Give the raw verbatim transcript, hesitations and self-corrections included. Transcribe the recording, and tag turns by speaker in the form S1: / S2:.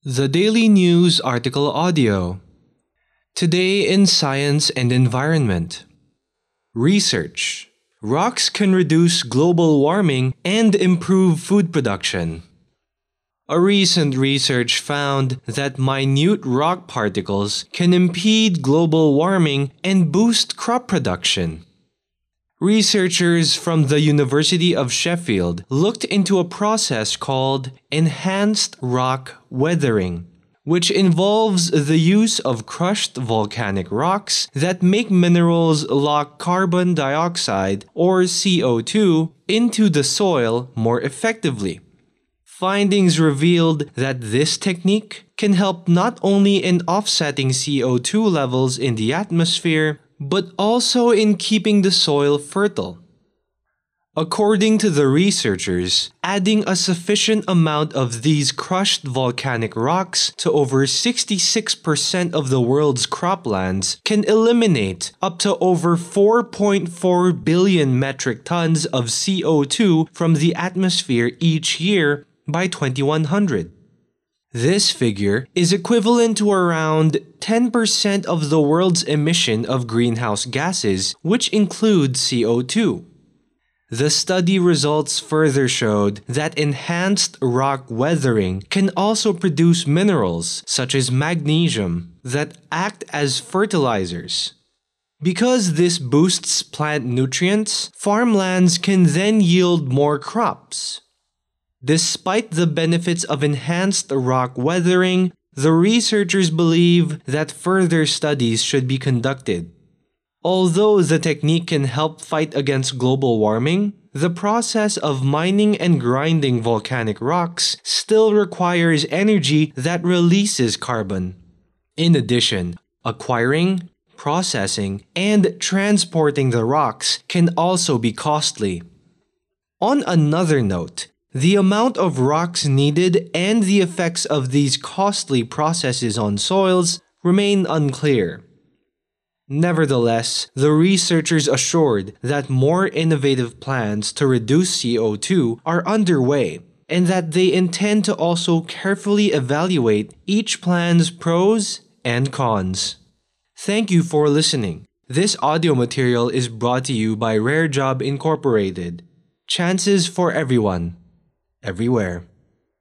S1: The Daily News Article Audio. Today in Science and Environment. Research. Rocks can reduce global warming and improve food production. A recent research found that minute rock particles can impede global warming and boost crop production. Researchers from the University of Sheffield looked into a process called enhanced rock weathering, which involves the use of crushed volcanic rocks that make minerals lock carbon dioxide, or C O two, into the soil more effectively. Findings revealed that this technique can help not only in offsetting C O two levels in the atmosphere, but also in keeping the soil fertile. According to the researchers, adding a sufficient amount of these crushed volcanic rocks to over sixty-six percent of the world's croplands can eliminate up to over four point four billion metric tons of C O two from the atmosphere each year by twenty-one hundred. This figure is equivalent to around ten percent of the world's emission of greenhouse gases, which include C O two. The study results further showed that enhanced rock weathering can also produce minerals, such as magnesium, that act as fertilizers. Because this boosts plant nutrients, farmlands can then yield more crops. Despite the benefits of enhanced rock weathering, the researchers believe that further studies should be conducted. Although the technique can help fight against global warming, the process of mining and grinding volcanic rocks still requires energy that releases carbon. In addition, acquiring, processing, and transporting the rocks can also be costly. On another note, the amount of rocks needed and the effects of these costly processes on soils remain unclear. Nevertheless, the researchers assured that more innovative plans to reduce C O two are underway and that they intend to also carefully evaluate each plan's pros and cons. Thank you for listening. This audio material is brought to you by Rare Job Incorporated. Chances for everyone. Everywhere.